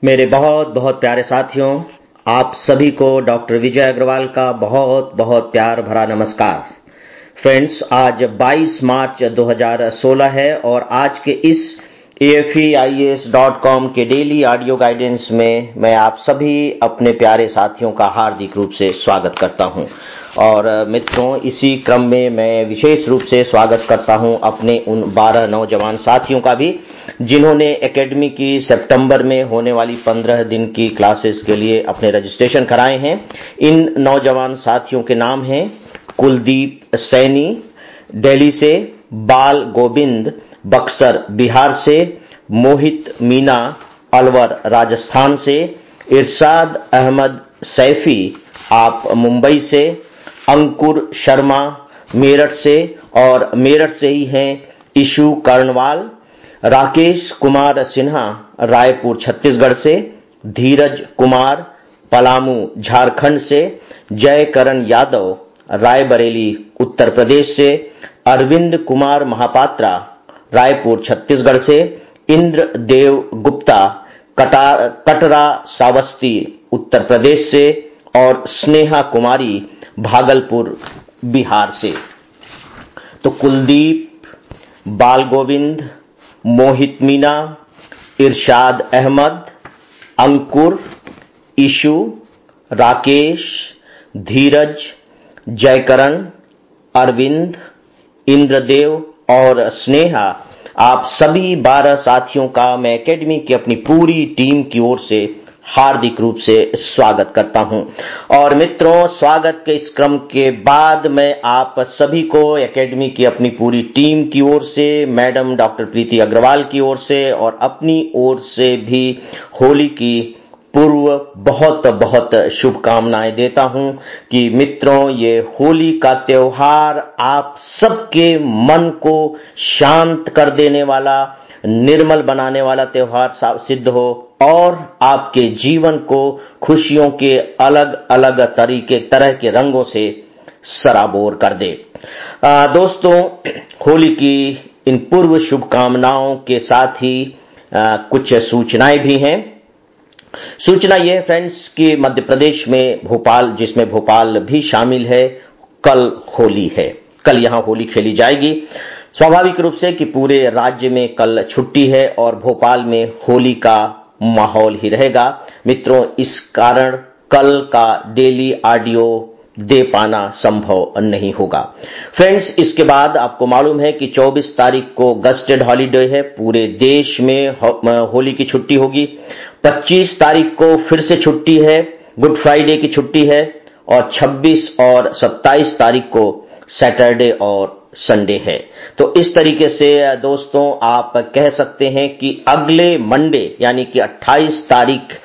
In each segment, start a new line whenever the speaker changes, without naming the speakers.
मेरे बहुत बहुत प्यारे साथियों, आप सभी को डॉक्टर विजय अग्रवाल का बहुत बहुत प्यार भरा नमस्कार। फ्रेंड्स, आज 22 मार्च 2016 है और आज के इस AFEIAS.com के डेली ऑडियो गाइडेंस में मैं आप सभी अपने प्यारे साथियों का हार्दिक रूप से स्वागत करता हूं। और मित्रों, इसी क्रम में मैं विशेष रूप से स्वागत करता हूं अपने उन 12 नौजवान साथियों का भी जिन्होंने एकेडमी की सितंबर में होने वाली 15 दिन की क्लासेस के लिए अपने रजिस्ट्रेशन कराए हैं। इन नौजवान साथियों के नाम हैं कुलदीप सैनी दिल्ली से, बाल गोविंद बक्सर बिहार से, मोहित मीना अलवर राजस्थान से, इरशाद अहमद सैफी आप मुंबई से, अंकुर शर्मा मेरठ से और मेरठ से ही हैं ईशु कर्णवाल, राकेश कुमार सिन्हा रायपुर छत्तीसगढ़ से, धीरज कुमार पलामू झारखंड से, जयकरण यादव रायबरेली उत्तर प्रदेश से, अरविंद कुमार महापात्रा रायपुर छत्तीसगढ़ से, इंद्र देव गुप्ता कटरा सावस्ती उत्तर प्रदेश से और स्नेहा कुमारी भागलपुर बिहार से। तो कुलदीप, बाल गोविंद, मोहित मीना, इरशाद अहमद, अंकुर, ईशु, राकेश, धीरज, जयकरण, अरविंद, इंद्रदेव और स्नेहा, आप सभी 12 साथियों का मैं एकेडमी की अपनी पूरी टीम की ओर से हार्दिक रूप से स्वागत करता हूं। और मित्रों, स्वागत के इस क्रम के बाद मैं आप सभी को एकेडमी की अपनी पूरी टीम की ओर से, मैडम डॉक्टर प्रीति अग्रवाल की ओर से और अपनी ओर से भी होली की पूर्व बहुत बहुत शुभकामनाएं देता हूं कि मित्रों, ये होली का त्योहार आप सबके मन को शांत कर देने वाला, निर्मल बनाने वाला त्योहार सिद्ध हो और आपके जीवन को खुशियों के अलग अलग तरह के रंगों से सराबोर कर दे। दोस्तों, होली की इन पूर्व शुभकामनाओं के साथ ही कुछ सूचनाएं भी हैं। सूचना यह है फ्रेंड्स कि मध्य प्रदेश में भोपाल, जिसमें भोपाल भी शामिल है, कल होली है। कल यहां होली खेली जाएगी। स्वाभाविक रूप से कि पूरे राज्य में कल छुट्टी है और भोपाल में होली का माहौल ही रहेगा। मित्रों, इस कारण कल का डेली ऑडियो दे पाना संभव नहीं होगा। फ्रेंड्स, इसके बाद आपको मालूम है कि 24 तारीख को गस्टेड हॉलीडे है, पूरे देश में होली की छुट्टी होगी। 25 तारीख को फिर से छुट्टी है, गुड फ्राइडे की छुट्टी है और 26 और 27 तारीख को सैटरडे और संडे है। तो इस तरीके से दोस्तों, आप कह सकते हैं कि अगले मंडे यानी कि 28 तारीख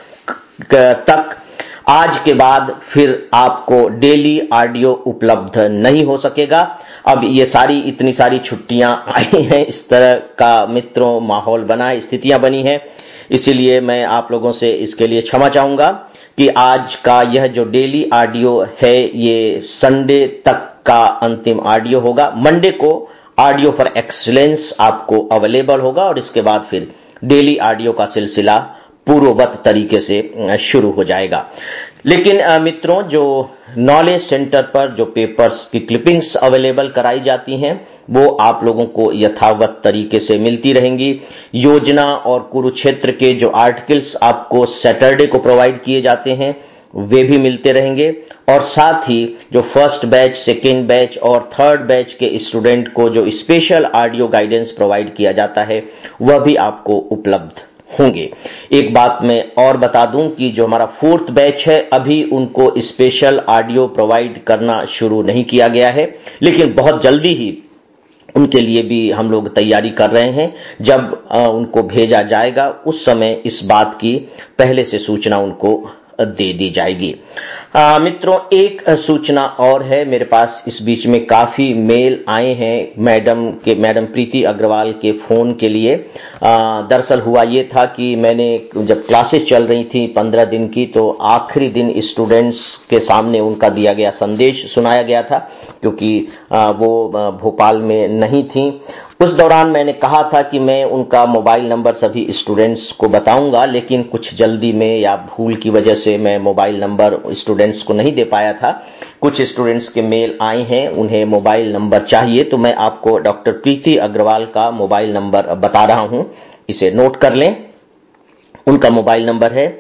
तक आज के बाद फिर आपको डेली ऑडियो उपलब्ध नहीं हो सकेगा। अब ये इतनी सारी छुट्टियां आई हैं, इस तरह का मित्रों माहौल बना है, स्थितियां बनी हैं, इसीलिए मैं आप लोगों से इसके लिए क्षमा चाहूंगा कि आज का यह जो डेली ऑडियो है ये संडे तक का अंतिम ऑडियो होगा। मंडे को ऑडियो फॉर एक्सीलेंस आपको अवेलेबल होगा और इसके बाद फिर डेली ऑडियो का सिलसिला पूर्ववत तरीके से शुरू हो जाएगा। लेकिन मित्रों, जो नॉलेज सेंटर पर जो पेपर्स की क्लिपिंग्स अवेलेबल कराई जाती हैं वो आप लोगों को यथावत तरीके से मिलती रहेंगी। योजना और कुरुक्षेत्र के जो आर्टिकल्स आपको सैटरडे को प्रोवाइड किए जाते हैं वे भी मिलते रहेंगे और साथ ही जो फर्स्ट बैच, सेकेंड बैच और थर्ड बैच के स्टूडेंट को जो स्पेशल ऑडियो गाइडेंस प्रोवाइड किया जाता है वह भी आपको उपलब्ध होंगे। एक बात मैं और बता दूं कि जो हमारा फोर्थ बैच है अभी उनको स्पेशल ऑडियो प्रोवाइड करना शुरू नहीं किया गया है, लेकिन बहुत जल्दी ही उनके लिए भी हम लोग तैयारी कर रहे हैं। जब उनको भेजा जाएगा उस समय इस बात की पहले से सूचना उनको दे दी जाएगी। मित्रों, एक सूचना और है मेरे पास। इस बीच में काफी मेल आए हैं मैडम प्रीति अग्रवाल के फोन के लिए। दरअसल हुआ ये था कि मैंने जब क्लासेस चल रही थी 15 दिन की, तो आखिरी दिन स्टूडेंट्स के सामने उनका दिया गया संदेश सुनाया गया था, क्योंकि वो भोपाल में नहीं थी। उस दौरान मैंने कहा था कि मैं उनका मोबाइल नंबर सभी स्टूडेंट्स को बताऊंगा, लेकिन कुछ जल्दी में या भूल की वजह से मैं मोबाइल नंबर स्टूडेंट्स को नहीं दे पाया था। कुछ स्टूडेंट्स के मेल आए हैं, उन्हें मोबाइल नंबर चाहिए, तो मैं आपको डॉक्टर प्रीति अग्रवाल का मोबाइल नंबर बता रहा हूं, इसे नोट कर लें। उनका मोबाइल नंबर है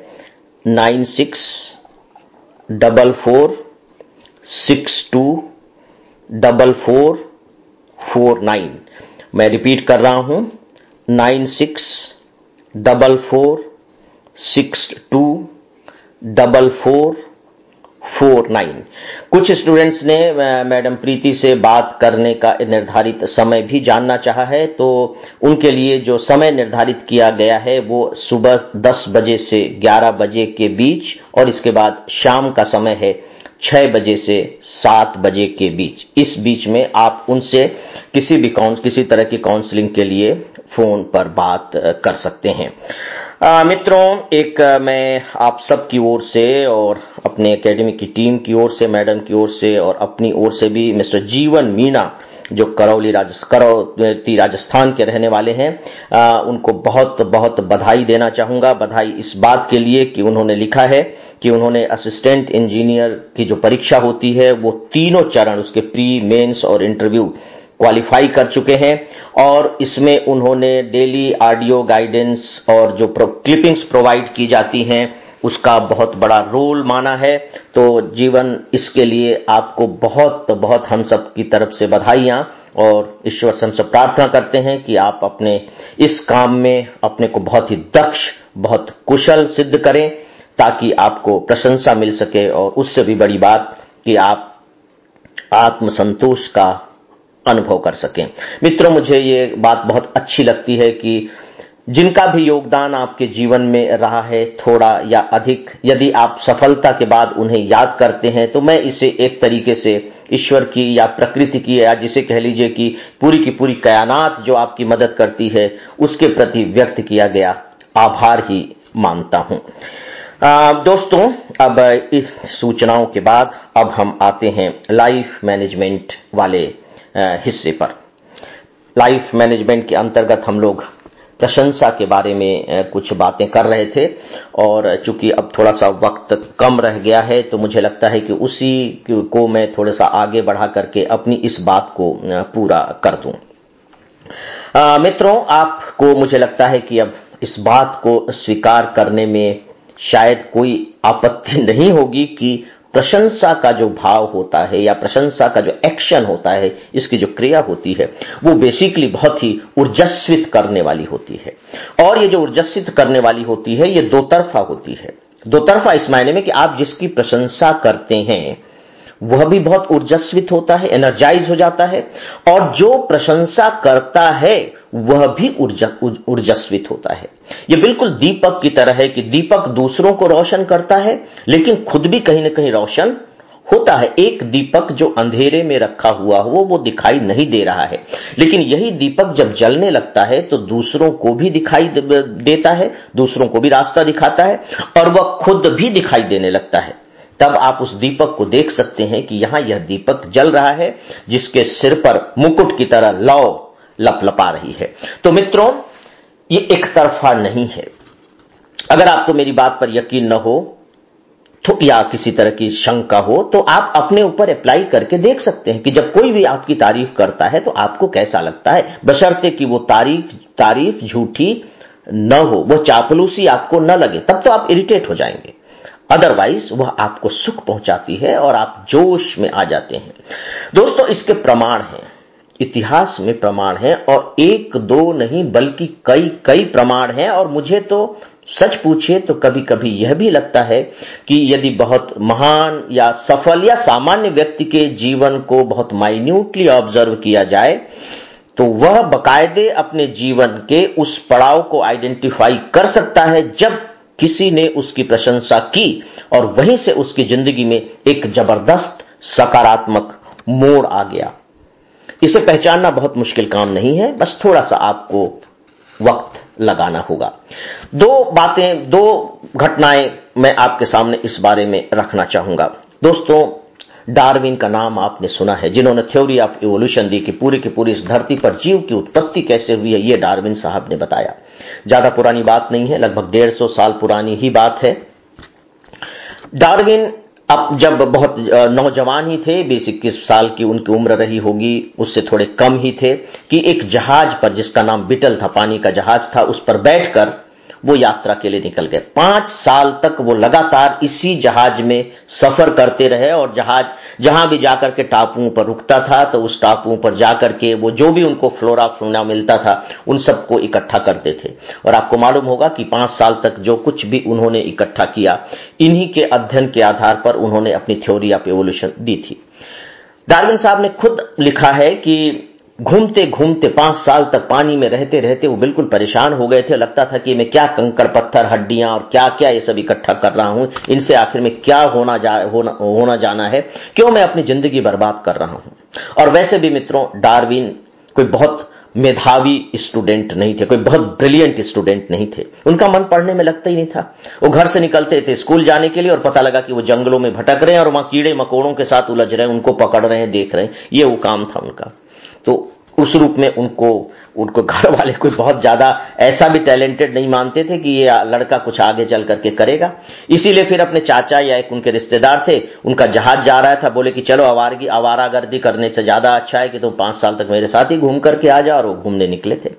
9644624449। मैं रिपीट कर रहा हूं, 9644624449। कुछ स्टूडेंट्स ने मैडम प्रीति से बात करने का निर्धारित समय भी जानना चाहा है, तो उनके लिए जो समय निर्धारित किया गया है वो सुबह 10 बजे से 11 बजे के बीच, और इसके बाद शाम का समय है 6 बजे से 7 बजे के बीच। इस बीच में आप उनसे किसी तरह की काउंसलिंग के लिए फोन पर बात कर सकते हैं। मित्रों, मैं आप सब की ओर से और अपने एकेडमी की टीम की ओर से, मैडम की ओर से और अपनी ओर से भी मिस्टर जीवन मीणा, जो करौली राजस्थान के रहने वाले हैं, उनको बहुत बहुत बधाई देना चाहूंगा। बधाई इस बात के लिए कि उन्होंने लिखा है कि उन्होंने असिस्टेंट इंजीनियर की जो परीक्षा होती है वो तीनों चरण, उसके प्री, मेंस और इंटरव्यू क्वालिफाई कर चुके हैं, और इसमें उन्होंने डेली ऑडियो गाइडेंस और जो क्लिपिंग्स प्रोवाइड की जाती हैं उसका बहुत बड़ा रोल माना है। तो जीवन, इसके लिए आपको बहुत बहुत हम सब की तरफ से बधाइयां, और ईश्वर से हमसे प्रार्थना करते हैं कि आप अपने इस काम में अपने को बहुत ही दक्ष, बहुत कुशल सिद्ध करें, ताकि आपको प्रशंसा मिल सके, और उससे भी बड़ी बात कि आप आत्मसंतोष का अनुभव कर सकें। मित्रों, मुझे ये बात बहुत अच्छी लगती है कि जिनका भी योगदान आपके जीवन में रहा है, थोड़ा या अधिक, यदि आप सफलता के बाद उन्हें याद करते हैं, तो मैं इसे एक तरीके से ईश्वर की या प्रकृति की, या जिसे कह लीजिए कि पूरी की पूरी कायनात जो आपकी मदद करती है, उसके प्रति व्यक्त किया गया आभार ही मानता हूं। दोस्तों, अब इस सूचनाओं के बाद अब हम आते हैं लाइफ मैनेजमेंट वाले हिस्से पर। लाइफ मैनेजमेंट के अंतर्गत हम लोग प्रशंसा के बारे में कुछ बातें कर रहे थे, और चूंकि अब थोड़ा सा वक्त कम रह गया है, तो मुझे लगता है कि उसी को मैं थोड़ा सा आगे बढ़ा करके अपनी इस बात को पूरा कर दूं। मित्रों, आपको मुझे लगता है कि अब इस बात को स्वीकार करने में शायद कोई आपत्ति नहीं होगी कि प्रशंसा का जो भाव होता है, या प्रशंसा का जो एक्शन होता है, इसकी जो क्रिया होती है, वो बेसिकली बहुत ही ऊर्जस्वित करने वाली होती है। और ये जो ऊर्जस्वित करने वाली होती है, ये दो तरफा होती है। दो तरफा इस मायने में कि आप जिसकी प्रशंसा करते हैं वह भी बहुत ऊर्जस्वित होता है, एनर्जाइज हो जाता है, और जो प्रशंसा करता है वह भी ऊर्जस्वित होता है। यह बिल्कुल दीपक की तरह है कि दीपक दूसरों को रोशन करता है, लेकिन खुद भी कहीं न कहीं रोशन होता है। एक दीपक जो अंधेरे में रखा हुआ हो वो दिखाई नहीं दे रहा है, लेकिन यही दीपक जब जलने लगता है तो दूसरों को भी दिखाई देता है, दूसरों को भी रास्ता दिखाता है, और वह खुद भी दिखाई देने लगता है। तब आप उस दीपक को देख सकते हैं कि यहां यह दीपक जल रहा है, जिसके सिर पर मुकुट की तरह लौ लपलपा रही है। तो मित्रों, ये एक तरफा नहीं है। अगर आपको मेरी बात पर यकीन न हो तो, या किसी तरह की शंका हो, तो आप अपने ऊपर अप्लाई करके देख सकते हैं कि जब कोई भी आपकी तारीफ करता है तो आपको कैसा लगता है, बशर्ते कि वो तारीफ झूठी न हो, वो चापलूसी आपको न लगे, तब तो आप इरिटेट हो जाएंगे। अदरवाइज वह आपको सुख पहुंचाती है और आप जोश में आ जाते हैं। दोस्तों, इसके प्रमाण हैं, इतिहास में प्रमाण हैं, और एक दो नहीं बल्कि कई प्रमाण हैं। और मुझे तो सच पूछिए तो कभी कभी यह भी लगता है कि यदि बहुत महान या सफल या सामान्य व्यक्ति के जीवन को बहुत माइन्यूटली ऑब्जर्व किया जाए, तो वह बाकायदे अपने जीवन के उस पड़ाव को आइडेंटिफाई कर सकता है जब किसी ने उसकी प्रशंसा की और वहीं से उसकी जिंदगी में एक जबरदस्त सकारात्मक मोड़ आ गया। इसे पहचानना बहुत मुश्किल काम नहीं है, बस थोड़ा सा आपको वक्त लगाना होगा। दो घटनाएं मैं आपके सामने इस बारे में रखना चाहूंगा। दोस्तों, डार्विन का नाम आपने सुना है, जिन्होंने थ्योरी ऑफ इवोल्यूशन दी कि पूरी की पूरी इस धरती पर जीव की उत्पत्ति कैसे हुई है, यह डार्विन साहब ने बताया। ज्यादा पुरानी बात नहीं है, लगभग 150 साल पुरानी ही बात है। डार्विन अब जब बहुत नौजवान ही थे, 20-21 साल की उनकी उम्र रही होगी, उससे थोड़े कम ही थे, कि एक जहाज पर जिसका नाम बिटल था, पानी का जहाज था, उस पर बैठकर वो यात्रा के लिए निकल गए। 5 साल तक वो लगातार इसी जहाज में सफर करते रहे और जहाज जहां भी जाकर के टापुओं पर रुकता था तो उस टापुओं पर जाकर के वो जो भी उनको फ्लोरा फौना मिलता था उन सबको इकट्ठा करते थे। और आपको मालूम होगा कि 5 साल तक जो कुछ भी उन्होंने इकट्ठा किया, इन्हीं के अध्ययन के आधार पर उन्होंने अपनी थ्योरी ऑफ इवोल्यूशन दी थी। डार्विन साहब ने खुद लिखा है कि घूमते घूमते 5 साल तक पानी में रहते रहते वो बिल्कुल परेशान हो गए थे। लगता था कि मैं क्या कंकड़ पत्थर हड्डियां और क्या क्या ये सब इकट्ठा कर रहा हूं, इनसे आखिर में क्या होना जाना है, क्यों मैं अपनी जिंदगी बर्बाद कर रहा हूं। और वैसे भी मित्रों, डार्विन कोई बहुत मेधावी स्टूडेंट नहीं थे, कोई बहुत ब्रिलियंट स्टूडेंट नहीं थे। उनका मन पढ़ने में लगता ही नहीं था। वो घर से निकलते थे स्कूल जाने के लिए और पता लगा कि वो जंगलों में भटक रहे हैं और वहां कीड़े मकोड़ों के साथ उलझ रहे हैं, उनको पकड़ रहे हैं, देख रहे हैं, ये वो काम था उनका। तो उस रूप में उनको घर वाले कोई बहुत ज्यादा ऐसा भी टैलेंटेड नहीं मानते थे कि ये लड़का कुछ आगे चल करके करेगा। इसीलिए फिर अपने चाचा या एक उनके रिश्तेदार थे, उनका जहाज जा रहा था, बोले कि चलो आवारागर्दी करने से ज्यादा अच्छा है कि तुम 5 साल तक मेरे साथ ही घूम करके आ जाओ। और वो घूमने निकले थे।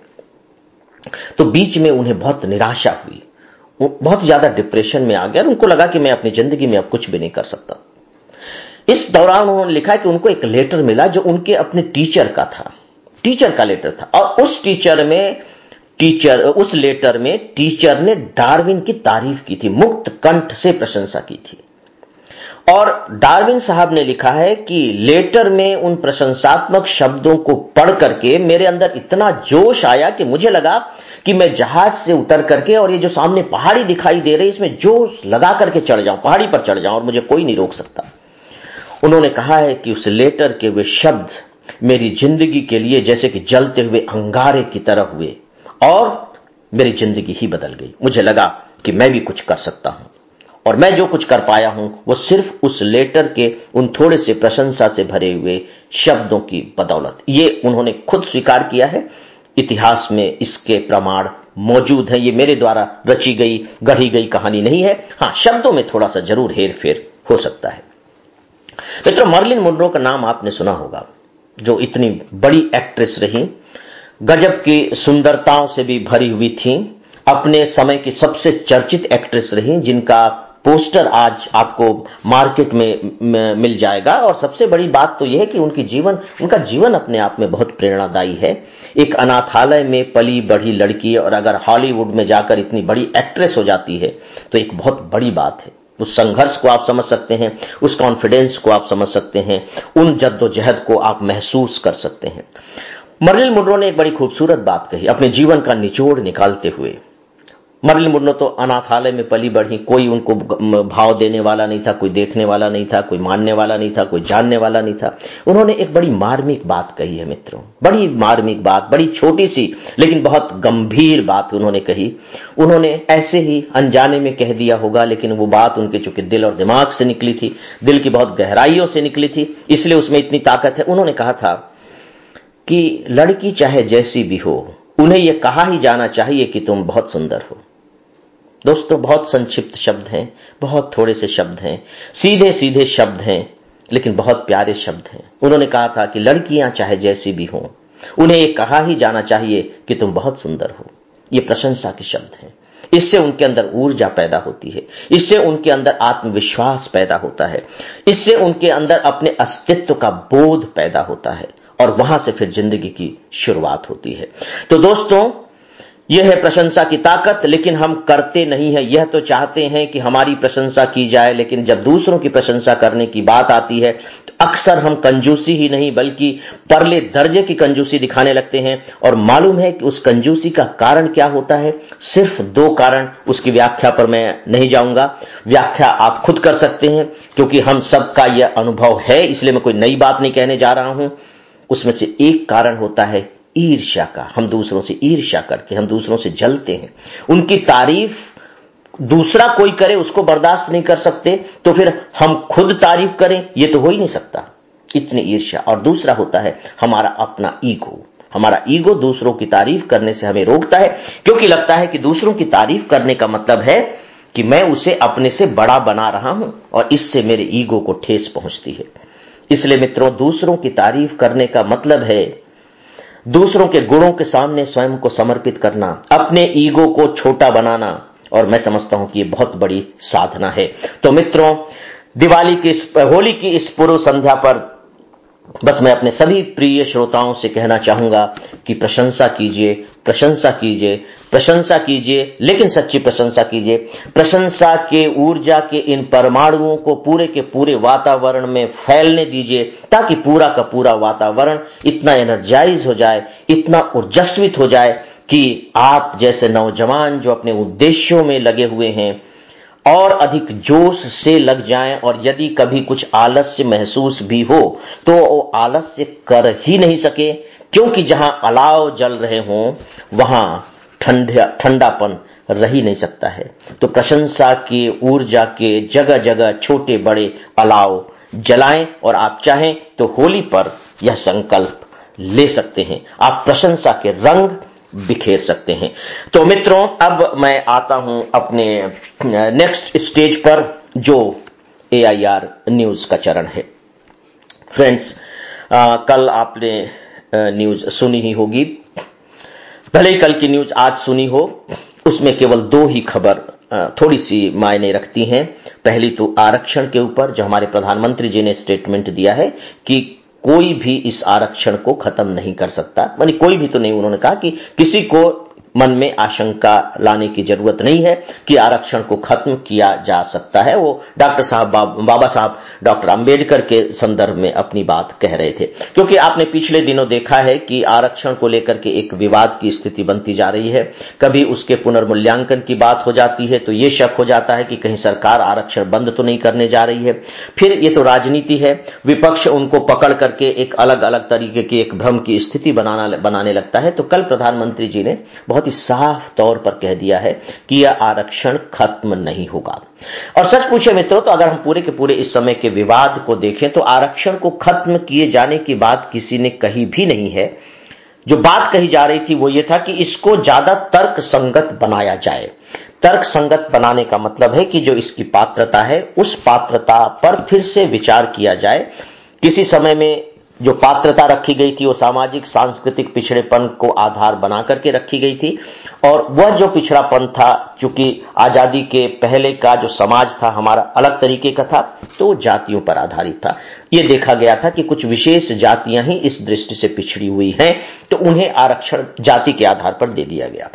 तो बीच में उन्हें बहुत निराशा हुई, वो बहुत ज्यादा डिप्रेशन में आ गया और उनको लगा कि मैं अपनी जिंदगी में अब कुछ भी नहीं कर सकता। इस दौरान उन्होंने लिखा कि उनको एक लेटर मिला जो उनके अपने टीचर का था, टीचर का लेटर था। और उस लेटर में टीचर ने डार्विन की तारीफ की थी, मुक्त कंठ से प्रशंसा की थी। और डार्विन साहब ने लिखा है कि लेटर में उन प्रशंसात्मक शब्दों को पढ़ करके मेरे अंदर इतना जोश आया कि मुझे लगा कि मैं जहाज से उतर करके और ये जो सामने पहाड़ी दिखाई दे रही, इसमें जोश लगा करके चढ़ जाऊं, पहाड़ी पर चढ़ जाऊं और मुझे कोई नहीं रोक सकता। उन्होंने कहा है कि उस लेटर के वे शब्द मेरी जिंदगी के लिए जैसे कि जलते हुए अंगारे की तरह हुए और मेरी जिंदगी ही बदल गई। मुझे लगा कि मैं भी कुछ कर सकता हूं और मैं जो कुछ कर पाया हूं वो सिर्फ उस लेटर के उन थोड़े से प्रशंसा से भरे हुए शब्दों की बदौलत। ये उन्होंने खुद स्वीकार किया है, इतिहास में इसके प्रमाण मौजूद हैं। ये मेरे द्वारा रची गई गढ़ी गई कहानी नहीं है। हां, शब्दों में थोड़ा सा जरूर हेरफेर हो सकता है। मित्रों, मर्लिन मोनरो का नाम आपने सुना होगा, जो इतनी बड़ी एक्ट्रेस रही, गजब की सुंदरताओं से भी भरी हुई थी, अपने समय की सबसे चर्चित एक्ट्रेस रही, जिनका पोस्टर आज आपको मार्केट में मिल जाएगा। और सबसे बड़ी बात तो यह है कि उनका जीवन अपने आप में बहुत प्रेरणादायी है। एक अनाथालय में पली बढ़ी लड़की और अगर हॉलीवुड में जाकर इतनी बड़ी एक्ट्रेस हो जाती है तो एक बहुत बड़ी बात है। उस संघर्ष को आप समझ सकते हैं, उस कॉन्फिडेंस को आप समझ सकते हैं, उन जद्दोजहद को आप महसूस कर सकते हैं। मर्लिन मोनरो ने एक बड़ी खूबसूरत बात कही अपने जीवन का निचोड़ निकालते हुए। मर्लिन मोनरो तो अनाथालय में पली बढ़ी, कोई उनको भाव देने वाला नहीं था, कोई देखने वाला नहीं था, कोई मानने वाला नहीं था, कोई जानने वाला नहीं था। उन्होंने एक बड़ी मार्मिक बात कही है मित्रों, बड़ी मार्मिक बात, बड़ी छोटी सी लेकिन बहुत गंभीर बात उन्होंने कही। उन्होंने ऐसे ही अनजाने में कह दिया होगा, लेकिन वो बात उनके चूंकि दिल और दिमाग से निकली थी, दिल की बहुत गहराइयों से निकली थी, इसलिए उसमें इतनी ताकत है। उन्होंने कहा था कि लड़की चाहे जैसी भी हो, उन्हें यह कहा ही जाना चाहिए कि तुम बहुत सुंदर हो। दोस्तों, बहुत संक्षिप्त शब्द हैं, बहुत थोड़े से शब्द हैं, सीधे सीधे शब्द हैं, लेकिन बहुत प्यारे शब्द हैं। उन्होंने कहा था कि लड़कियां चाहे जैसी भी हों, उन्हें यह कहा ही जाना चाहिए कि तुम बहुत सुंदर हो। ये प्रशंसा के शब्द हैं। इससे उनके अंदर ऊर्जा पैदा होती है, इससे उनके अंदर आत्मविश्वास पैदा होता है, इससे उनके अंदर अपने अस्तित्व का बोध पैदा होता है और वहां से फिर जिंदगी की शुरुआत होती है। तो दोस्तों, यह है प्रशंसा की ताकत, लेकिन हम करते नहीं हैं। यह तो चाहते हैं कि हमारी प्रशंसा की जाए, लेकिन जब दूसरों की प्रशंसा करने की बात आती है तो अक्सर हम कंजूसी ही नहीं बल्कि परले दर्जे की कंजूसी दिखाने लगते हैं। और मालूम है कि उस कंजूसी का कारण क्या होता है? सिर्फ 2 कारण, उसकी व्याख्या पर मैं नहीं जाऊंगा, व्याख्या आप खुद कर सकते हैं, क्योंकि हम सबका यह अनुभव है, इसलिए मैं कोई नई बात नहीं कहने जा रहा हूं। उसमें से एक कारण होता है ईर्ष्या का। हम दूसरों से ईर्ष्या करते हैं, हम दूसरों से जलते हैं, उनकी तारीफ दूसरा कोई करे उसको बर्दाश्त नहीं कर सकते, तो फिर हम खुद तारीफ करें, यह तो हो ही नहीं सकता, इतनी ईर्ष्या। और दूसरा होता है हमारा अपना ईगो। हमारा ईगो दूसरों की तारीफ करने से हमें रोकता है, क्योंकि लगता है कि दूसरों की तारीफ करने का मतलब है कि मैं उसे अपने से बड़ा बना रहा हूं और इससे मेरे ईगो को ठेस पहुंचती है। इसलिए मित्रों, दूसरों की तारीफ करने का मतलब है दूसरों के गुणों के सामने स्वयं को समर्पित करना, अपने ईगो को छोटा बनाना, और मैं समझता हूं कि यह बहुत बड़ी साधना है। तो मित्रों, दिवाली की होली की इस पूर्व संध्या पर बस मैं अपने सभी प्रिय श्रोताओं से कहना चाहूंगा कि प्रशंसा कीजिए, प्रशंसा कीजिए, प्रशंसा कीजिए, लेकिन सच्ची प्रशंसा कीजिए। प्रशंसा के ऊर्जा के इन परमाणुओं को पूरे के पूरे वातावरण में फैलने दीजिए, ताकि पूरा का पूरा वातावरण इतना एनर्जाइज हो जाए, इतना ऊर्जास्वित हो जाए कि आप जैसे नौजवान जो अपने उद्देश्यों में लगे हुए हैं और अधिक जोश से लग जाएं, और यदि कभी कुछ आलस्य महसूस भी हो तो वो आलस्य कर ही नहीं सके, क्योंकि जहां अलाव जल रहे हों वहां ठंडापन रह ही नहीं सकता है। तो प्रशंसा की ऊर्जा के जगह जगह छोटे बड़े अलाव जलाएं, और आप चाहें तो होली पर यह संकल्प ले सकते हैं, आप प्रशंसा के रंग बिखेर सकते हैं। तो मित्रों, अब मैं आता हूं अपने नेक्स्ट स्टेज पर, जो AIR न्यूज का चरण है। फ्रेंड्स, कल आपने न्यूज सुनी ही होगी, भले ही कल की न्यूज आज सुनी हो, उसमें केवल 2 ही खबर थोड़ी सी मायने रखती हैं। पहली तो आरक्षण के ऊपर, जो हमारे प्रधानमंत्री जी ने स्टेटमेंट दिया है कि कोई भी इस आरक्षण को खत्म नहीं कर सकता, मानी कोई भी तो नहीं, उन्होंने कहा कि किसी को मन में आशंका लाने की जरूरत नहीं है कि आरक्षण को खत्म किया जा सकता है। वो डॉक्टर साहब बाबा साहब डॉक्टर अंबेडकर के संदर्भ में अपनी बात कह रहे थे, क्योंकि आपने पिछले दिनों देखा है कि आरक्षण को लेकर के एक विवाद की स्थिति बनती जा रही है। कभी उसके पुनर्मूल्यांकन की बात हो जाती है तो यह शक हो जाता है कि कहीं सरकार आरक्षण बंद तो नहीं करने जा रही है। फिर ये तो राजनीति है, विपक्ष उनको पकड़ करके एक अलग अलग तरीके की एक भ्रम की स्थिति बनाने लगता है। तो कल प्रधानमंत्री जी ने बहुत ही साफ तौर पर कह दिया है कि यह आरक्षण खत्म नहीं होगा। और सच पूछे मित्रों, तो अगर हम पूरे के पूरे इस समय के विवाद को देखें तो आरक्षण को खत्म किए जाने की बात किसी ने कही भी नहीं है। जो बात कही जा रही थी वो ये था कि इसको ज्यादा तर्क संगत बनाया जाए। तर्क संगत बनाने का मतलब है कि जो इसकी पात्रता है उस पात्रता पर फिर से विचार किया जाए। किसी समय में जो पात्रता रखी गई थी वो सामाजिक सांस्कृतिक पिछड़ेपन को आधार बना करके रखी गई थी, और वह जो पिछड़ापन था, चूंकि आजादी के पहले का जो समाज था हमारा अलग तरीके का था, तो जातियों पर आधारित था। यह देखा गया था कि कुछ विशेष जातियां ही इस दृष्टि से पिछड़ी हुई हैं, तो उन्हें आरक्षण जाति के आधार पर दे दिया गया।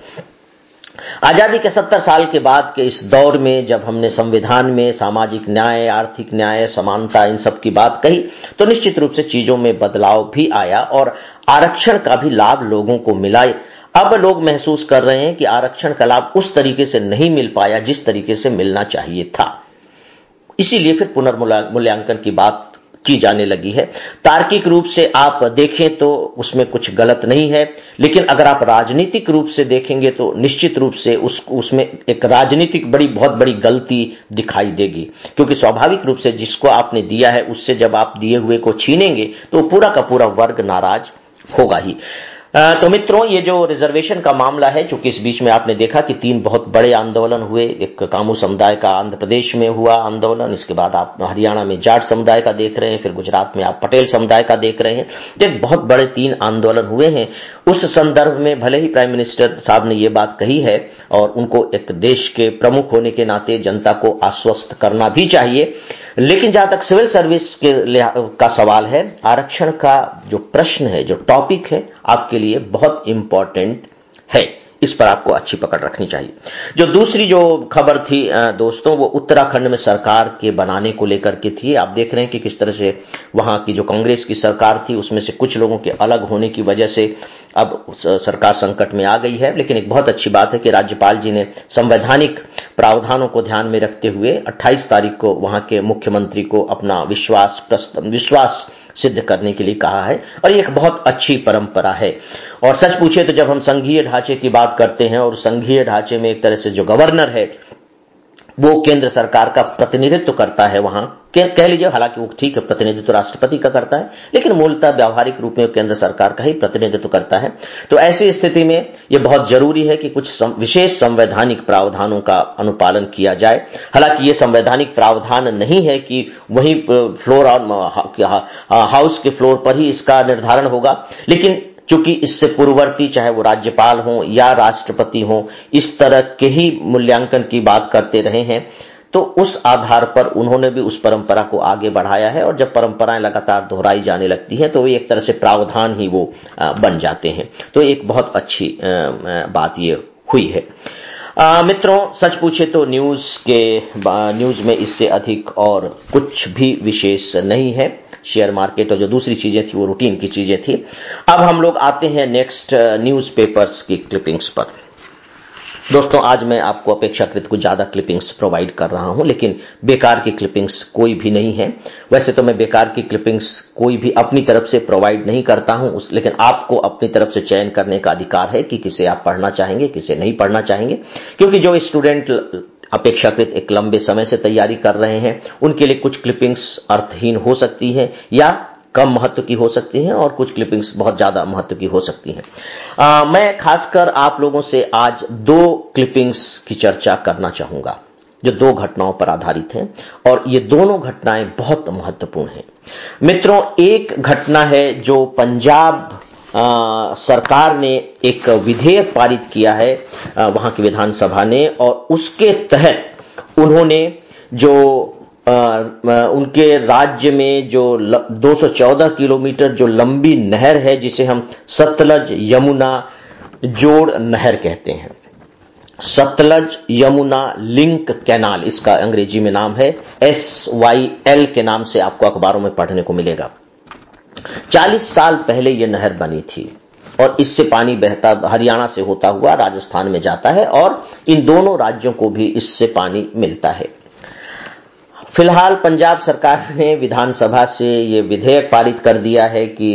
आजादी के 70 साल के बाद के इस दौर में जब हमने संविधान में सामाजिक न्याय, आर्थिक न्याय, समानता, इन सब की बात कही, तो निश्चित रूप से चीजों में बदलाव भी आया और आरक्षण का भी लाभ लोगों को मिला। अब लोग महसूस कर रहे हैं कि आरक्षण का लाभ उस तरीके से नहीं मिल पाया जिस तरीके से मिलना चाहिए था। इसीलिए फिर पुनर्मूल्यांकन की बात की जाने लगी है। तार्किक रूप से आप देखें तो उसमें कुछ गलत नहीं है, लेकिन अगर आप राजनीतिक रूप से देखेंगे तो निश्चित रूप से उसमें एक राजनीतिक बहुत बड़ी गलती दिखाई देगी, क्योंकि स्वाभाविक रूप से जिसको आपने दिया है उससे जब आप दिए हुए को छीनेंगे तो पूरा का पूरा वर्ग नाराज होगा ही। तो मित्रों, ये जो रिजर्वेशन का मामला है, चूंकि इस बीच में आपने देखा कि 3 बहुत बड़े आंदोलन हुए। एक कामू समुदाय का आंध्र प्रदेश में हुआ आंदोलन, इसके बाद आप हरियाणा में जाट समुदाय का देख रहे हैं, फिर गुजरात में आप पटेल समुदाय का देख रहे हैं। एक बहुत बड़े 3 आंदोलन हुए हैं। उस संदर्भ में भले ही प्राइम मिनिस्टर साहब ने ये बात कही है और उनको एक देश के प्रमुख होने के नाते जनता को आश्वस्त करना भी चाहिए, लेकिन जहां तक सिविल सर्विस का सवाल है, आरक्षण का जो प्रश्न है, जो टॉपिक है, आपके लिए बहुत इंपॉर्टेंट है। इस पर आपको अच्छी पकड़ रखनी चाहिए। जो दूसरी जो खबर थी दोस्तों, वो उत्तराखंड में सरकार के बनाने को लेकर के थी। आप देख रहे हैं कि किस तरह से वहां की जो कांग्रेस की सरकार थी उसमें से कुछ लोगों के अलग होने की वजह से अब सरकार संकट में आ गई है। लेकिन एक बहुत अच्छी बात है कि राज्यपाल जी ने संवैधानिक प्रावधानों को ध्यान में रखते हुए 28 तारीख को वहां के मुख्यमंत्री को अपना विश्वास सिद्ध करने के लिए कहा है, और ये एक बहुत अच्छी परंपरा है। और सच पूछे तो जब हम संघीय ढांचे की बात करते हैं, और संघीय ढांचे में एक तरह से जो गवर्नर है वो केंद्र सरकार का प्रतिनिधित्व करता है, वहां कह लीजिए, हालांकि वो ठीक है प्रतिनिधित्व राष्ट्रपति का करता है, लेकिन मूलतः व्यावहारिक रूप में केंद्र सरकार का ही प्रतिनिधित्व करता है। तो ऐसी स्थिति में यह बहुत जरूरी है कि कुछ विशेष संवैधानिक प्रावधानों का अनुपालन किया जाए। हालांकि ये संवैधानिक प्रावधान नहीं है कि वही फ्लोर हाउस के फ्लोर पर ही इसका निर्धारण होगा, लेकिन चूंकि इससे पूर्ववर्ती चाहे वो राज्यपाल हो या राष्ट्रपति हो इस तरह के ही मूल्यांकन की बात करते रहे हैं, तो उस आधार पर उन्होंने भी उस परंपरा को आगे बढ़ाया है। और जब परंपराएं लगातार दोहराई जाने लगती हैं तो एक तरह से प्रावधान ही वो बन जाते हैं। तो एक बहुत अच्छी बात ये हुई है। मित्रों, सच पूछे तो न्यूज में इससे अधिक और कुछ भी विशेष नहीं है। शेयर मार्केट और जो दूसरी चीजें थी वो रूटीन की चीजें थी। अब हम लोग आते हैं नेक्स्ट न्यूज़पेपर्स की क्लिपिंग्स पर। दोस्तों, आज मैं आपको अपेक्षाकृत कुछ ज्यादा क्लिपिंग्स प्रोवाइड कर रहा हूं, लेकिन बेकार की क्लिपिंग्स कोई भी नहीं है। वैसे तो मैं बेकार की क्लिपिंग्स कोई भी अपनी तरफ से प्रोवाइड नहीं करता हूं, लेकिन आपको अपनी तरफ से चयन करने का अधिकार है कि किसे आप पढ़ना चाहेंगे, किसे नहीं पढ़ना चाहेंगे। क्योंकि जो स्टूडेंट अपेक्षाकृत एक लंबे समय से तैयारी कर रहे हैं उनके लिए कुछ क्लिपिंग्स अर्थहीन हो सकती हैं या कम महत्व की हो सकती हैं, और कुछ क्लिपिंग्स बहुत ज्यादा महत्व की हो सकती हैं। मैं खासकर आप लोगों से आज 2 क्लिपिंग्स की चर्चा करना चाहूंगा जो 2 घटनाओं पर आधारित हैं, और ये दोनों घटनाएं बहुत महत्वपूर्ण हैं। मित्रों, एक घटना है जो पंजाब सरकार ने एक विधेयक पारित किया है वहां की विधानसभा ने, और उसके तहत उन्होंने जो उनके राज्य में जो 214 किलोमीटर जो लंबी नहर है जिसे हम सतलज यमुना जोड़ नहर कहते हैं, सतलज यमुना लिंक कैनाल इसका अंग्रेजी में नाम है, SYL के नाम से आपको अखबारों में पढ़ने को मिलेगा। 40 साल पहले यह नहर बनी थी और इससे पानी बहता हरियाणा से होता हुआ राजस्थान में जाता है, और इन दोनों राज्यों को भी इससे पानी मिलता है। फिलहाल पंजाब सरकार ने विधानसभा से यह विधेयक पारित कर दिया है कि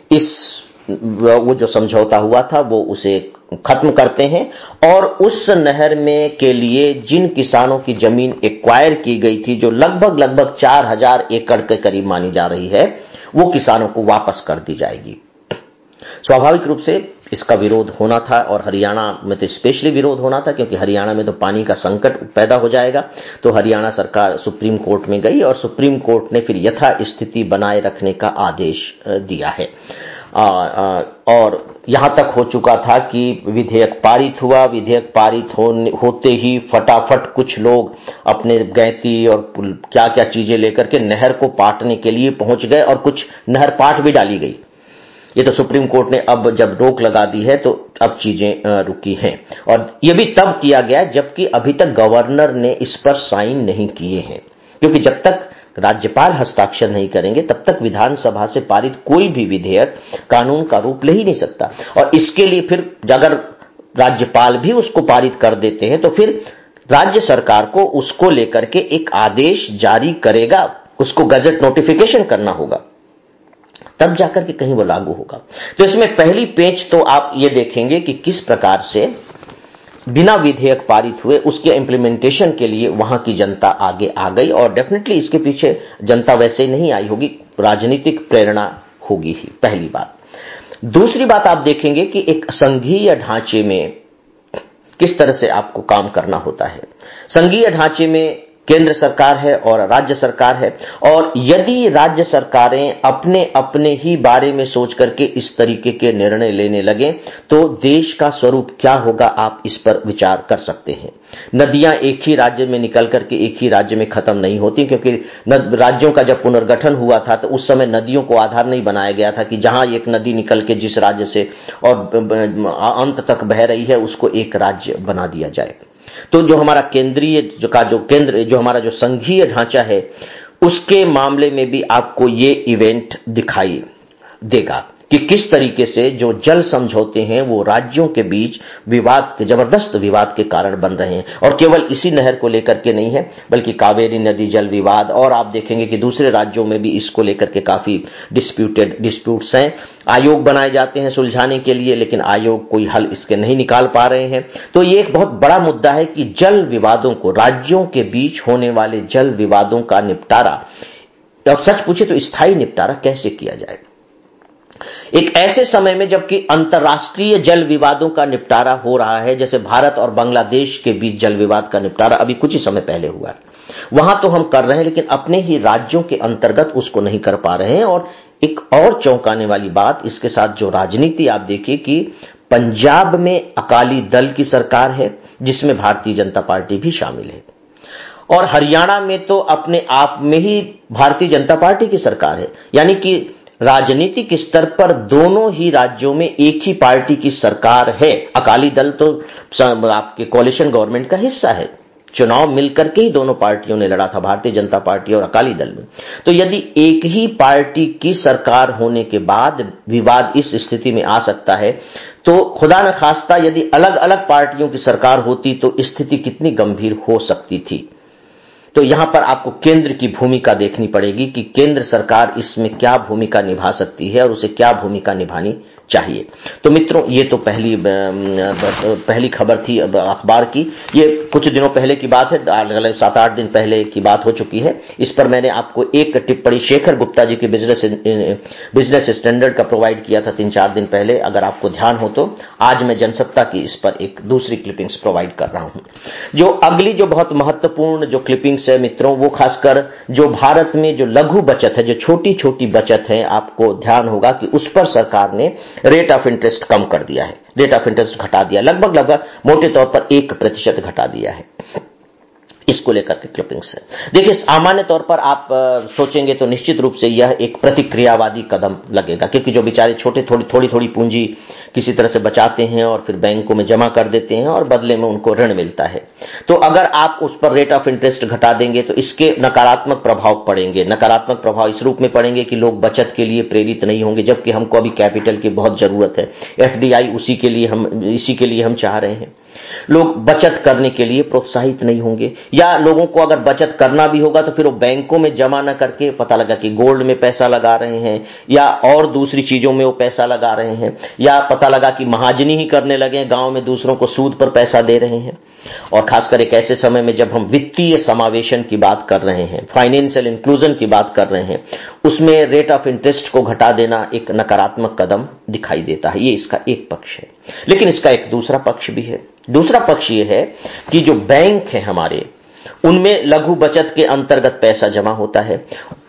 वो जो समझौता हुआ था वो उसे खत्म करते हैं, और उस नहर में के लिए जिन किसानों की जमीन एक्वायर की गई थी जो लगभग 4000 एकड़ के करीब मानी जा रही है, वो किसानों को वापस कर दी जाएगी। स्वाभाविक रूप से इसका विरोध होना था, और हरियाणा में तो स्पेशली विरोध होना था क्योंकि हरियाणा में तो पानी का संकट पैदा हो जाएगा। तो हरियाणा सरकार सुप्रीम कोर्ट में गई और सुप्रीम कोर्ट ने फिर यथा स्थिति बनाए रखने का आदेश दिया है। और यहां तक हो चुका था कि विधेयक पारित हुआ। विधेयक पारित होते ही फटाफट कुछ लोग अपने गैती और क्या क्या चीजें लेकर के नहर को पाटने के लिए पहुंच गए, और कुछ नहर पाट भी डाली गई। ये तो सुप्रीम कोर्ट ने अब जब रोक लगा दी है तो अब चीजें रुकी हैं, और ये भी तब किया गया जबकि अभी तक गवर्नर ने इस पर साइन नहीं किए हैं, क्योंकि जब तक राज्यपाल हस्ताक्षर नहीं करेंगे तब तक विधानसभा से पारित कोई भी विधेयक कानून का रूप ले ही नहीं सकता। और इसके लिए फिर अगर राज्यपाल भी उसको पारित कर देते हैं तो फिर राज्य सरकार को उसको लेकर के एक आदेश जारी करेगा, उसको गजट नोटिफिकेशन करना होगा, तब जाकर के कहीं वो लागू होगा। तो इसमें पहली पेंच तो आप ये देखेंगे कि किस प्रकार से बिना विधेयक पारित हुए उसके इंप्लीमेंटेशन के लिए वहां की जनता आगे आ गई, और डेफिनेटली इसके पीछे जनता वैसे ही नहीं आई होगी, राजनीतिक प्रेरणा होगी ही, पहली बात। दूसरी बात आप देखेंगे कि एक संघीय ढांचे में किस तरह से आपको काम करना होता है। संघीय ढांचे में केंद्र सरकार है और राज्य सरकार है, और यदि राज्य सरकारें अपने अपने ही बारे में सोच करके इस तरीके के निर्णय लेने लगे तो देश का स्वरूप क्या होगा, आप इस पर विचार कर सकते हैं। नदियां एक ही राज्य में निकल करके एक ही राज्य में खत्म नहीं होती, क्योंकि राज्यों का जब पुनर्गठन हुआ था तो उस समय नदियों को आधार नहीं बनाया गया था कि जहां एक नदी निकल के जिस राज्य से और अंत तक बह रही है उसको एक राज्य बना दिया जाए। तो जो हमारा जो हमारा जो संघीय ढांचा है उसके मामले में भी आपको ये इवेंट दिखाई देगा कि किस तरीके से जो जल समझौते हैं वो राज्यों के बीच जबरदस्त विवाद के कारण बन रहे हैं। और केवल इसी नहर को लेकर के नहीं है, बल्कि कावेरी नदी जल विवाद, और आप देखेंगे कि दूसरे राज्यों में भी इसको लेकर के काफी डिस्प्यूट्स हैं। आयोग बनाए जाते हैं सुलझाने के लिए, लेकिन आयोग कोई हल इसके नहीं निकाल पा रहे हैं। तो ये एक बहुत बड़ा मुद्दा है कि जल विवादों को, राज्यों के बीच होने वाले जल विवादों का निपटारा, और सच पूछे तो स्थायी निपटारा कैसे किया जाए एक ऐसे समय में जबकि अंतर्राष्ट्रीय जल विवादों का निपटारा हो रहा है। जैसे भारत और बांग्लादेश के बीच जल विवाद का निपटारा अभी कुछ ही समय पहले हुआ है, वहां तो हम कर रहे हैं, लेकिन अपने ही राज्यों के अंतर्गत उसको नहीं कर पा रहे हैं। और एक और चौंकाने वाली बात, इसके साथ जो राजनीति आप देखिए कि पंजाब में अकाली दल की सरकार है जिसमें भारतीय जनता पार्टी भी शामिल है, और हरियाणा में तो अपने आप में ही भारतीय जनता पार्टी की सरकार है। यानी कि राजनीतिक स्तर पर दोनों ही राज्यों में एक ही पार्टी की सरकार है। अकाली दल तो आपके कोalition गवर्नमेंट का हिस्सा है, चुनाव मिलकर के ही दोनों पार्टियों ने लड़ा था, भारतीय जनता पार्टी और अकाली दल में। तो यदि एक ही पार्टी की सरकार होने के बाद विवाद इस स्थिति में आ सकता है, तो खुदा न खास्ता यदि अलग अलग पार्टियों की सरकार होती तो स्थिति कितनी गंभीर हो सकती थी। तो यहां पर आपको केंद्र की भूमिका देखनी पड़ेगी कि केंद्र सरकार इसमें क्या भूमिका निभा सकती है और उसे क्या भूमिका निभानी चाहिए। तो मित्रों, ये तो पहली खबर थी अखबार की। ये कुछ दिनों पहले की बात है, 7-8 दिन पहले की बात हो चुकी है। इस पर मैंने आपको एक टिप्पणी शेखर गुप्ता जी के बिजनेस स्टैंडर्ड का प्रोवाइड किया था 3-4 दिन पहले। अगर आपको ध्यान हो तो आज मैं जनसत्ता की इस पर एक दूसरी क्लिपिंग्स प्रोवाइड कर रहा हूं। जो अगली जो बहुत महत्वपूर्ण जो क्लिपिंग्स है मित्रों, वो खासकर जो भारत में जो लघु बचत है, जो छोटी छोटी बचत है, आपको ध्यान होगा कि उस पर सरकार ने रेट ऑफ इंटरेस्ट कम कर दिया है, रेट ऑफ इंटरेस्ट घटा दिया, लगभग मोटे तौर पर 1% घटा दिया है। इसको लेकर के क्लिपिंग्स है। देखिए, सामान्य तौर पर आप सोचेंगे तो निश्चित रूप से यह एक प्रतिक्रियावादी कदम लगेगा, क्योंकि जो बेचारे छोटे थोड़ी पूंजी किसी तरह से बचाते हैं और फिर बैंकों में जमा कर देते हैं और बदले में उनको ऋण मिलता है, तो अगर आप उस पर रेट ऑफ इंटरेस्ट घटा देंगे तो इसके नकारात्मक प्रभाव पड़ेंगे। नकारात्मक प्रभाव इस रूप में पड़ेंगे कि लोग बचत के लिए प्रेरित नहीं होंगे, जबकि हमको अभी कैपिटल की बहुत जरूरत है। एफडीआई इसी के लिए हम चाह रहे हैं। लोग बचत करने के लिए प्रोत्साहित नहीं होंगे, या लोगों को अगर बचत करना भी होगा तो फिर वो बैंकों में जमा न करके पता लगा कि गोल्ड में पैसा लगा रहे हैं या और दूसरी चीजों में वो पैसा लगा रहे हैं, या पता लगा कि महाजनी ही करने लगे, गांव में दूसरों को सूद पर पैसा दे रहे हैं। और खासकर एक ऐसे समय में जब हम वित्तीय समावेशन की बात कर रहे हैं, फाइनेंशियल इंक्लूजन की बात कर रहे हैं, उसमें रेट ऑफ इंटरेस्ट को घटा देना एक नकारात्मक कदम दिखाई देता है। ये इसका एक पक्ष है, लेकिन इसका एक दूसरा पक्ष भी है। दूसरा पक्ष ये है कि जो बैंक है हमारे, उनमें लघु बचत के अंतर्गत पैसा जमा होता है,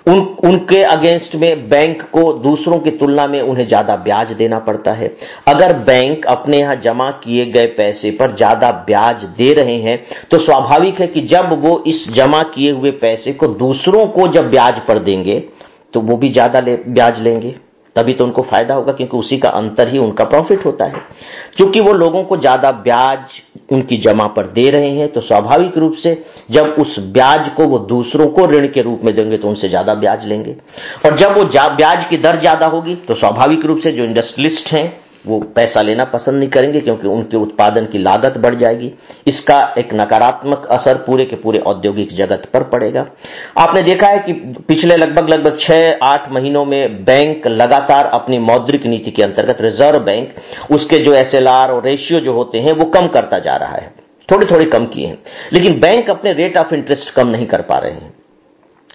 उनके अगेंस्ट में बैंक को दूसरों की तुलना में उन्हें ज्यादा ब्याज देना पड़ता है। अगर बैंक अपने यहां जमा किए गए पैसे पर ज्यादा ब्याज दे रहे हैं तो स्वाभाविक है कि जब वो इस जमा किए हुए पैसे को दूसरों को जब ब्याज पर देंगे तो वो भी ज्यादा ब्याज लेंगे, तभी तो उनको फायदा होगा, क्योंकि उसी का अंतर ही उनका प्रॉफिट होता है। क्योंकि वो लोगों को ज्यादा ब्याज उनकी जमा पर दे रहे हैं, तो स्वाभाविक रूप से जब उस ब्याज को वो दूसरों को ऋण के रूप में देंगे तो उनसे ज्यादा ब्याज लेंगे, और जब वो ब्याज की दर ज्यादा होगी तो स्वाभाविक रूप से जो इंडस्ट्रियलिस्ट हैं वो पैसा लेना पसंद नहीं करेंगे, क्योंकि उनके उत्पादन की लागत बढ़ जाएगी। इसका एक नकारात्मक असर पूरे के पूरे औद्योगिक जगत पर पड़ेगा। आपने देखा है कि पिछले लगभग 6-8 महीनों में बैंक लगातार अपनी मौद्रिक नीति के अंतर्गत, रिजर्व बैंक उसके जो एसएलआर और रेशियो जो होते हैं वो कम करता जा रहा है, थोड़े कम किए हैं, लेकिन बैंक अपने रेट ऑफ इंटरेस्ट कम नहीं कर पा रहे हैं।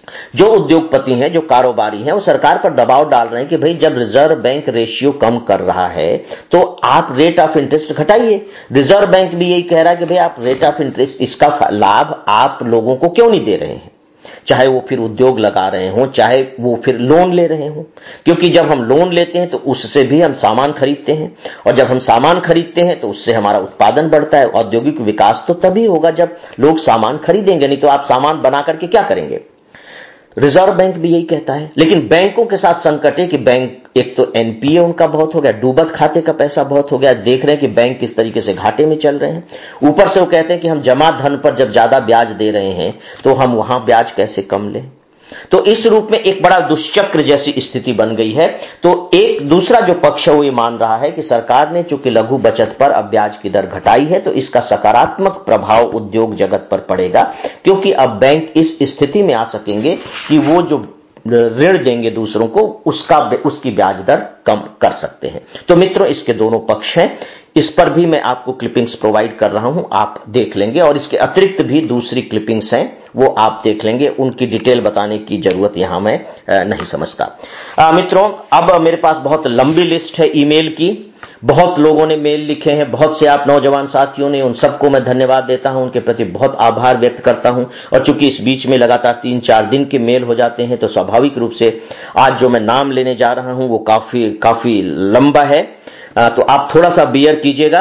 जो उद्योगपति हैं, जो कारोबारी हैं, वो सरकार पर दबाव डाल रहे हैं कि भाई जब रिजर्व बैंक रेशियो कम कर रहा है तो आप रेट ऑफ इंटरेस्ट घटाइए। रिजर्व बैंक भी यही कह रहा है कि भाई आप रेट ऑफ इंटरेस्ट, इसका लाभ आप लोगों को क्यों नहीं दे रहे हैं, चाहे वो फिर उद्योग लगा रहे हों, चाहे वो फिर लोन ले रहे हों। क्योंकि जब हम लोन लेते हैं तो उससे भी हम सामान खरीदते हैं, और जब हम सामान खरीदते हैं तो उससे हमारा उत्पादन बढ़ता है। औद्योगिक विकास तो तभी होगा जब लोग सामान खरीदेंगे, नहीं तो आप सामान बना करके क्या करेंगे। रिजर्व बैंक भी यही कहता है। लेकिन बैंकों के साथ संकट है कि बैंक, एक तो एनपीए उनका बहुत हो गया, डूबत खाते का पैसा बहुत हो गया, देख रहे हैं कि बैंक किस तरीके से घाटे में चल रहे हैं। ऊपर से वो कहते हैं कि हम जमा धन पर जब ज्यादा ब्याज दे रहे हैं तो हम वहां ब्याज कैसे कम लें। तो इस रूप में एक बड़ा दुष्चक्र जैसी स्थिति बन गई है। तो एक दूसरा जो पक्ष है वो ये मान रहा है कि सरकार ने चूंकि लघु बचत पर अब ब्याज की दर घटाई है तो इसका सकारात्मक प्रभाव उद्योग जगत पर पड़ेगा, क्योंकि अब बैंक इस स्थिति में आ सकेंगे कि वो जो ऋण देंगे दूसरों को उसकी ब्याज दर कम कर सकते हैं। तो मित्रों, इसके दोनों पक्ष हैं, इस पर भी मैं आपको क्लिपिंग्स प्रोवाइड कर रहा हूं, आप देख लेंगे, और इसके अतिरिक्त भी दूसरी क्लिपिंग्स हैं वो आप देख लेंगे। उनकी डिटेल बताने की जरूरत यहां मैं नहीं समझता। मित्रों, अब मेरे पास बहुत लंबी लिस्ट है ईमेल की, बहुत लोगों ने मेल लिखे हैं, बहुत से आप नौजवान साथियों ने, उन सबको मैं धन्यवाद देता हूं, उनके प्रति बहुत आभार व्यक्त करता हूं। और चूंकि इस बीच में लगातार 3-4 दिन के मेल हो जाते हैं तो स्वाभाविक रूप से आज जो मैं नाम लेने जा रहा हूं वो काफी लंबा है, तो आप थोड़ा सा बियर कीजिएगा।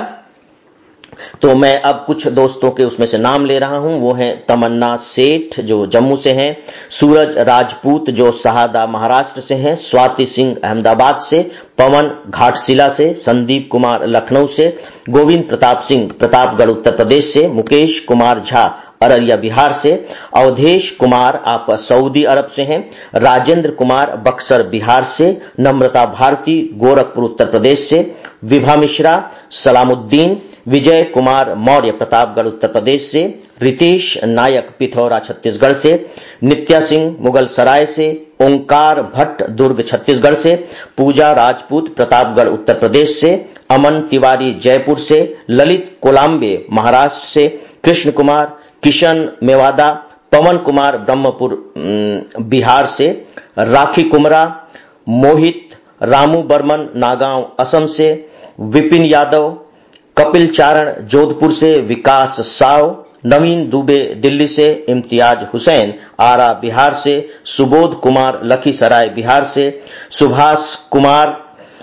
तो मैं अब कुछ दोस्तों के उसमें से नाम ले रहा हूं। वो हैं तमन्ना सेठ जो जम्मू से हैं, सूरज राजपूत जो शहादा महाराष्ट्र से हैं, स्वाति सिंह अहमदाबाद से, पवन घाटशिला से, संदीप कुमार लखनऊ से, गोविंद प्रताप सिंह प्रतापगढ़ उत्तर प्रदेश से, मुकेश कुमार झा अररिया बिहार से, अवधेश कुमार आप सऊदी अरब से हैं, राजेंद्र कुमार बक्सर बिहार से, नम्रता भारती गोरखपुर उत्तर प्रदेश से, विभा मिश्रा सलामुद्दीन, विजय कुमार मौर्य प्रतापगढ़ उत्तर प्रदेश से, रितेश नायक पिथौरा छत्तीसगढ़ से, नित्या सिंह मुगल सराय से, ओंकार भट्ट दुर्ग छत्तीसगढ़ से, पूजा राजपूत प्रतापगढ़ उत्तर प्रदेश से, अमन तिवारी जयपुर से, ललित कोलाम्बे महाराष्ट्र से, कृष्ण कुमार किशन मेवादा, पवन कुमार ब्रह्मपुर बिहार से, राखी कुमरा, मोहित रामू बर्मन नागांव असम से, विपिन यादव, कपिल चारण जोधपुर से, विकास साव, नवीन दुबे दिल्ली से, इम्तियाज हुसैन आरा बिहार से, सुबोध कुमार लखीसराय बिहार से, सुभाष कुमार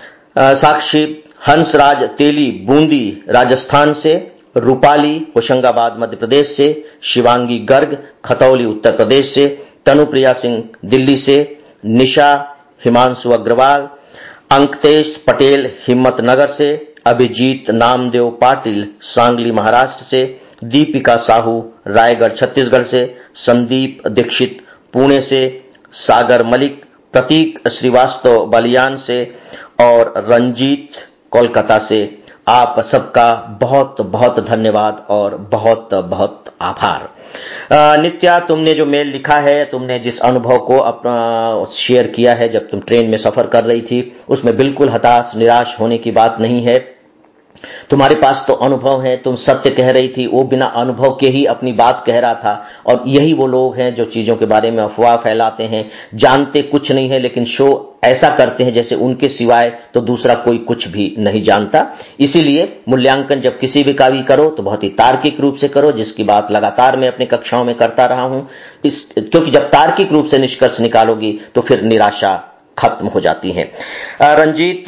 साक्षी हंसराज तेली बूंदी राजस्थान से, रूपाली होशंगाबाद मध्य प्रदेश से, शिवांगी गर्ग खतौली उत्तर प्रदेश से, तनुप्रिया सिंह दिल्ली से, निशा हिमांशु अग्रवाल, अंकतेश पटेल हिम्मतनगर से, अभिजीत नामदेव पाटिल सांगली महाराष्ट्र से, दीपिका साहू रायगढ़ छत्तीसगढ़ से, संदीप दीक्षित पुणे से, सागर मलिक, प्रतीक श्रीवास्तव बलियान से और रंजीत कोलकाता से। आप सबका बहुत बहुत धन्यवाद और बहुत बहुत आभार। नित्या, तुमने जो मेल लिखा है, तुमने जिस अनुभव को अपना शेयर किया है जब तुम ट्रेन में सफर कर रही थी, उसमें बिल्कुल हताश निराश होने की बात नहीं है। तुम्हारे पास तो अनुभव है, तुम सत्य कह रही थी, वो बिना अनुभव के ही अपनी बात कह रहा था। और यही वो लोग हैं जो चीजों के बारे में अफवाह फैलाते हैं, जानते कुछ नहीं है लेकिन शो ऐसा करते हैं जैसे उनके सिवाय तो दूसरा कोई कुछ भी नहीं जानता। इसीलिए मूल्यांकन जब किसी भी का भी करो तो बहुत ही तार्किक रूप से करो, जिसकी बात लगातार मैं अपने कक्षाओं में करता रहा हूं। क्योंकि जब तार्किक रूप से निष्कर्ष निकालोगी तो फिर निराशा खत्म हो जाती है। रंजीत,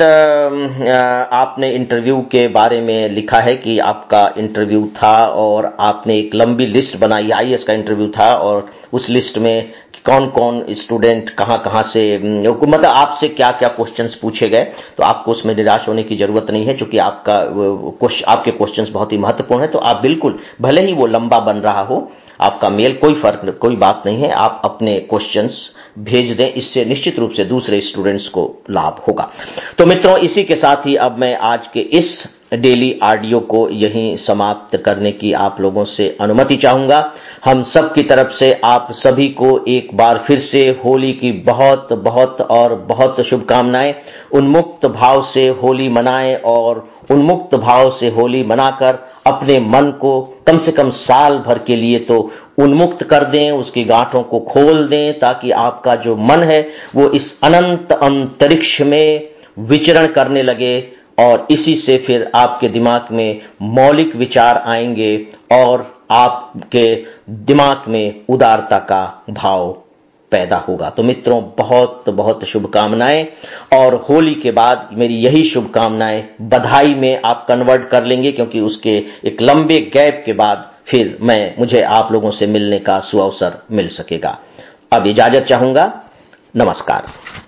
आपने इंटरव्यू के बारे में लिखा है कि आपका इंटरव्यू था और आपने एक लंबी लिस्ट बनाई, आईएएस का इंटरव्यू था, और उस लिस्ट में कौन कौन स्टूडेंट कहां से, मतलब आपसे क्या क्या क्वेश्चंस पूछे गए। तो आपको उसमें निराश होने की जरूरत नहीं है, क्योंकि आपके क्वेश्चंस बहुत ही महत्वपूर्ण है। तो आप बिल्कुल, भले ही वो लंबा बन रहा हो आपका मेल, कोई बात नहीं है, आप अपने क्वेश्चंस भेज दें, इससे निश्चित रूप से दूसरे स्टूडेंट्स को लाभ होगा। तो मित्रों, इसी के साथ ही अब मैं आज के इस डेली ऑडियो को यहीं समाप्त करने की आप लोगों से अनुमति चाहूंगा। हम सब की तरफ से आप सभी को एक बार फिर से होली की बहुत बहुत और बहुत शुभकामनाएं। उन्मुक्त भाव से होली मनाएं और उन्मुक्त भाव से होली मनाकर अपने मन को कम से कम साल भर के लिए तो उन्मुक्त कर दें, उसकी गांठों को खोल दें, ताकि आपका जो मन है वो इस अनंत अंतरिक्ष में विचरण करने लगे और इसी से फिर आपके दिमाग में मौलिक विचार आएंगे और आपके दिमाग में उदारता का भाव पैदा होगा। तो मित्रों, बहुत बहुत शुभकामनाएं। और होली के बाद मेरी यही शुभकामनाएं बधाई में आप कन्वर्ट कर लेंगे, क्योंकि उसके एक लंबे गैप के बाद फिर मुझे आप लोगों से मिलने का सुअवसर मिल सकेगा। अब इजाजत चाहूंगा। नमस्कार।